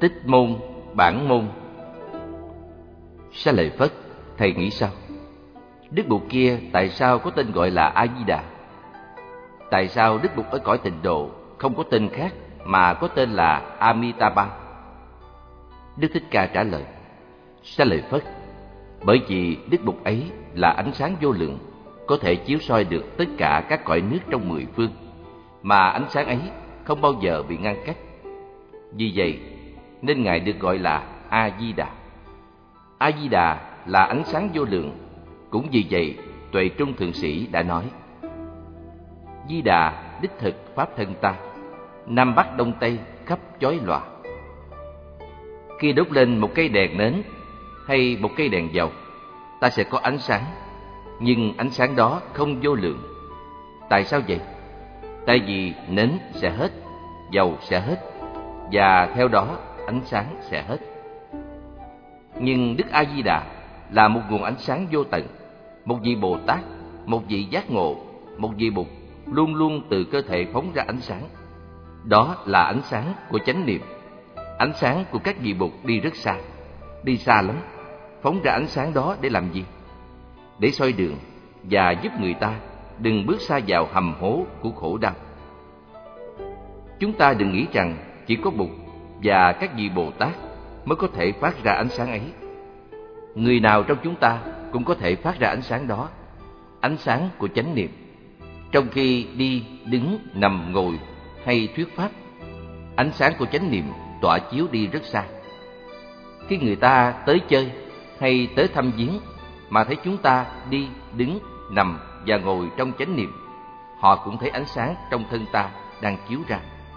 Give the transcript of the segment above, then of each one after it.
Tích môn, bản môn. Xá lợi Phất, thầy nghĩ sao? Đức Bụt kia tại sao có tên gọi là A-di-đà? Tại sao Đức Bụt ở cõi Tịnh Độ không có tên khác mà có tên là Amitabha? Đức Thích Ca trả lời: Xá lợi Phất, bởi vì Đức Bụt ấy là ánh sáng vô lượng, có thể chiếu soi được tất cả các cõi nước trong mười phương, mà ánh sáng ấy không bao giờ bị ngăn cách. Vì vậy nên Ngài được gọi là A-di-đà. A-di-đà là ánh sáng vô lượng. Cũng vì vậy Tuệ Trung Thượng Sĩ đã nói: Di Đà đích thực pháp thân ta, Nam Bắc Đông Tây khắp chói lòa. Khi đốt lên một cây đèn nến hay một cây đèn dầu, ta sẽ có ánh sáng, nhưng ánh sáng đó không vô lượng. Tại sao vậy? Tại vì nến sẽ hết, dầu sẽ hết, và theo đó ánh sáng sẽ hết. Nhưng Đức A-di-đà là một nguồn ánh sáng vô tận, một vị Bồ Tát, một vị giác ngộ, một vị Bụt, luôn luôn từ cơ thể phóng ra ánh sáng. Đó là ánh sáng của chánh niệm. Ánh sáng của các vị Bụt đi xa lắm. Phóng ra ánh sáng đó để làm gì? Để soi đường và giúp người ta đừng bước xa vào hầm hố của khổ đau. Chúng ta đừng nghĩ rằng chỉ có Bụt và các vị Bồ Tát mới có thể phát ra ánh sáng ấy. Người nào trong chúng ta cũng có thể phát ra ánh sáng đó, ánh sáng của chánh niệm. Trong khi đi, đứng, nằm, ngồi hay thuyết pháp, ánh sáng của chánh niệm tỏa chiếu đi rất xa. Khi người ta tới chơi hay tới thăm viếng mà thấy chúng ta đi, đứng, nằm và ngồi trong chánh niệm, họ cũng thấy ánh sáng trong thân ta đang chiếu ra.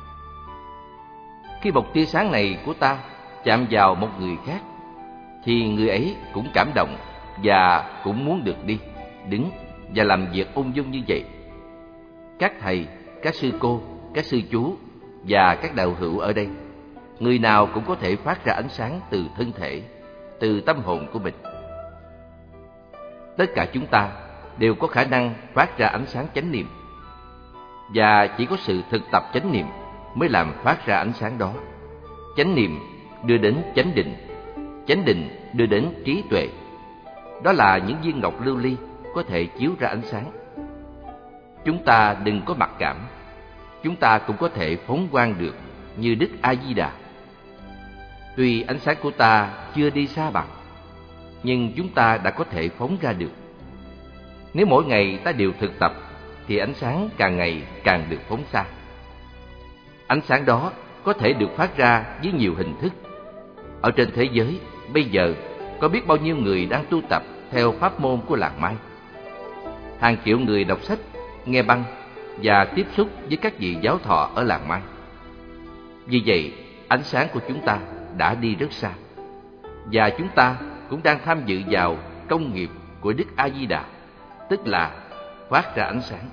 Khi một tia sáng này của ta chạm vào một người khác, thì người ấy cũng cảm động và cũng muốn được đi, đứng và làm việc ung dung như vậy. Các thầy, các sư cô, các sư chú và các đạo hữu ở đây, người nào cũng có thể phát ra ánh sáng từ thân thể, từ tâm hồn của mình. Tất cả chúng ta đều có khả năng phát ra ánh sáng chánh niệm, và chỉ có sự thực tập chánh niệm mới làm phát ra ánh sáng đó. Chánh niệm đưa đến chánh định đưa đến trí tuệ. Đó là những viên ngọc lưu ly có thể chiếu ra ánh sáng. Chúng ta đừng có mặc cảm, chúng ta cũng có thể phóng quang được như Đức A-di-đà. Tuy ánh sáng của ta chưa đi xa bằng, nhưng chúng ta đã có thể phóng ra được. Nếu mỗi ngày ta đều thực tập, thì ánh sáng càng ngày càng được phóng xa. Ánh sáng đó có thể được phát ra với nhiều hình thức. Ở trên thế giới bây giờ có biết bao nhiêu người đang tu tập theo pháp môn của làng Mai. Hàng triệu người đọc sách, nghe băng và tiếp xúc với các vị giáo thọ ở làng Mai. Vì vậy, ánh sáng của chúng ta đã đi rất xa, và chúng ta cũng đang tham dự vào công nghiệp của Đức A-di-đà, tức là phát ra ánh sáng.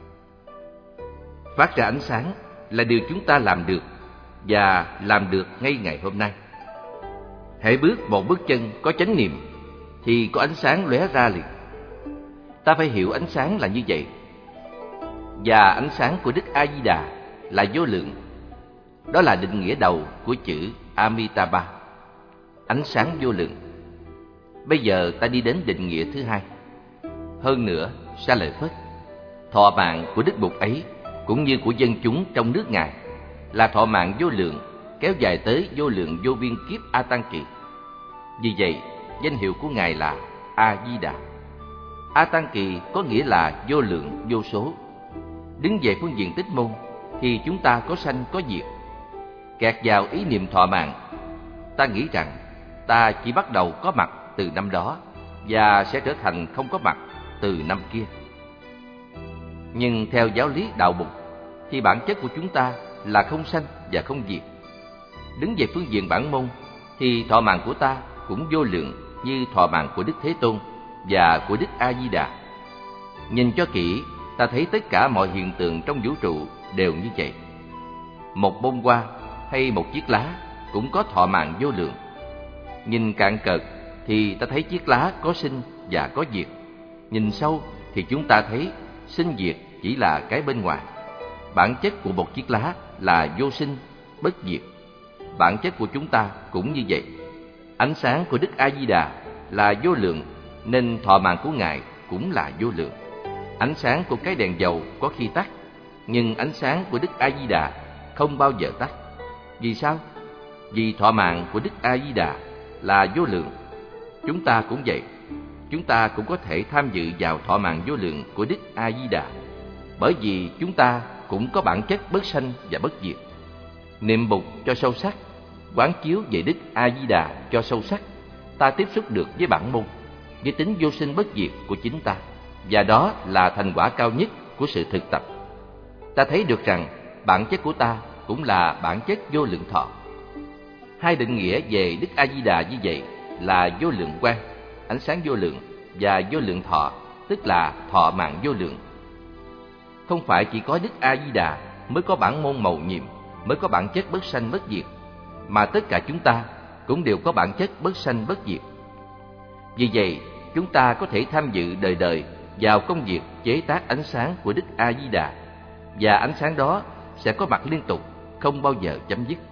Phát ra ánh sáng là điều chúng ta làm được, và làm được ngay ngày hôm nay. Hễ bước một bước chân có chánh niệm thì có ánh sáng lóe ra liền. Ta phải hiểu ánh sáng là như vậy. Và ánh sáng của Đức A-di-đà là vô lượng. Đó là định nghĩa đầu của chữ Amitabha, ánh sáng vô lượng. Bây giờ ta đi đến định nghĩa thứ hai. Hơn nữa, Xá lợi Phất, thọ mạng của Đức Bụt ấy cũng như của dân chúng trong nước Ngài là thọ mạng vô lượng, kéo dài tới vô lượng vô biên kiếp A Tăng Kỳ. Vì vậy, danh hiệu của Ngài là A-di-đà. A Tăng Kỳ có nghĩa là vô lượng, vô số. Đứng về phương diện tích môn thì chúng ta có sanh có diệt. Kẹt vào ý niệm thọ mạng, ta nghĩ rằng ta chỉ bắt đầu có mặt từ năm đó và sẽ trở thành không có mặt từ năm kia. Nhưng theo giáo lý đạo Bụt thì bản chất của chúng ta là không sanh và không diệt. Đứng về phương diện bản môn thì thọ mạng của ta cũng vô lượng như thọ mạng của Đức Thế Tôn và của Đức A-di-đà. Nhìn cho kỹ, ta thấy tất cả mọi hiện tượng trong vũ trụ đều như vậy. Một bông hoa hay một chiếc lá cũng có thọ mạng vô lượng. Nhìn cạn cợt thì ta thấy chiếc lá có sinh và có diệt. Nhìn sâu thì chúng ta thấy sinh diệt chỉ là cái bên ngoài. Bản chất của một chiếc lá là vô sinh, bất diệt. bản chất của chúng ta cũng như vậy. Ánh sáng của Đức A-di-đà là vô lượng, nên thọ mạng của Ngài cũng là vô lượng. Ánh sáng của cái đèn dầu có khi tắt, nhưng ánh sáng của Đức A-di-đà không bao giờ tắt. Vì sao? Vì thọ mạng của Đức A-di-đà là vô lượng. Chúng ta cũng vậy. Chúng ta cũng có thể tham dự vào thọ mạng vô lượng của Đức A-di-đà, bởi vì chúng ta cũng có bản chất bất sanh và bất diệt. Niệm Bụt cho sâu sắc, quán chiếu về Đức A-di-đà cho sâu sắc, ta tiếp xúc được với bản môn, với tính vô sinh bất diệt của chính ta, và đó là thành quả cao nhất của sự thực tập. Ta thấy được rằng bản chất của ta cũng là bản chất vô lượng thọ. Hai định nghĩa về Đức A-di-đà như vậy là vô lượng quang, ánh sáng vô lượng, và vô lượng thọ, tức là thọ mạng vô lượng. Không phải chỉ có Đức A-di-đà mới có bản môn mầu nhiệm, mới có bản chất bất sanh bất diệt, mà tất cả chúng ta cũng đều có bản chất bất sanh bất diệt. Vì vậy, chúng ta có thể tham dự đời đời vào công việc chế tác ánh sáng của Đức A-di-đà, và ánh sáng đó sẽ có mặt liên tục, không bao giờ chấm dứt.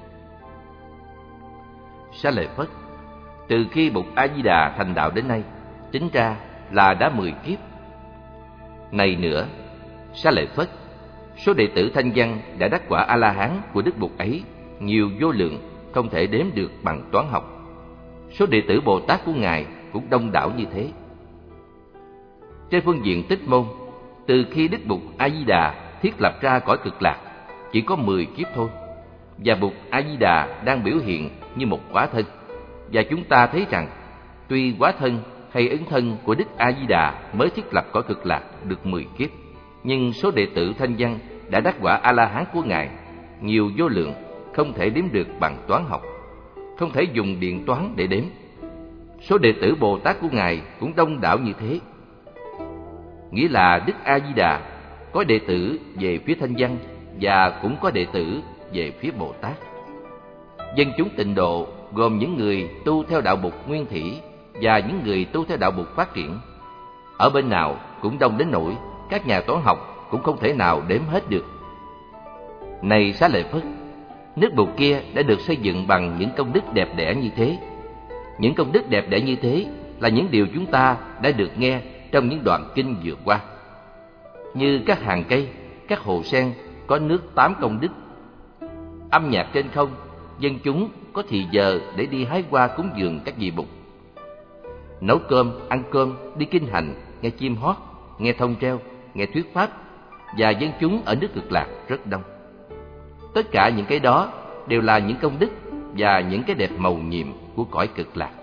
Xá lợi Phất, từ khi Bụt A-di-đà thành đạo đến nay, tính ra là đã 10 kiếp. Này nữa, Xá lợi Phất, số đệ tử Thanh Văn đã đắc quả A-la-hán của Đức Bụt ấy nhiều vô lượng, không thể đếm được bằng toán học. Số đệ tử Bồ Tát của Ngài cũng đông đảo như thế. Trên phương diện tích môn, từ khi Đức Bụt A-di-đà thiết lập ra cõi Cực Lạc, chỉ có 10 kiếp thôi, và Bụt A-di-đà đang biểu hiện như một hóa thân. Và chúng ta thấy rằng, tuy hóa thân hay ứng thân của Đức A-di-đà mới thiết lập cõi Cực Lạc được 10 kiếp, nhưng số đệ tử Thanh Văn đã đắc quả A-la-hán của Ngài nhiều vô lượng, không thể đếm được bằng toán học, không thể dùng điện toán để đếm. Số đệ tử Bồ Tát của Ngài cũng đông đảo như thế. Nghĩa là Đức A-di-đà có đệ tử về phía Thanh Văn và cũng có đệ tử về phía Bồ Tát. Dân chúng Tịnh Độ gồm những người tu theo đạo Bụt nguyên thủy và những người tu theo đạo Bụt phát triển. Ở bên nào cũng đông đến nỗi các nhà toán học cũng không thể nào đếm hết được. Này Xá lợi Phất, nước Bụt kia đã được xây dựng bằng những công đức đẹp đẽ như thế. Những công đức đẹp đẽ như thế là những điều chúng ta đã được nghe trong những đoạn kinh vừa qua. Như các hàng cây, các hồ sen có nước 8 công đức. Âm nhạc trên không, dân chúng có thì giờ để đi hái hoa cúng dường các vị Bụt. Nấu cơm, ăn cơm, đi kinh hành, nghe chim hót, nghe thông treo, nghe thuyết pháp, và dân chúng ở nước Cực Lạc rất đông. Tất cả những cái đó đều là những công đức và những cái đẹp mầu nhiệm của cõi Cực Lạc.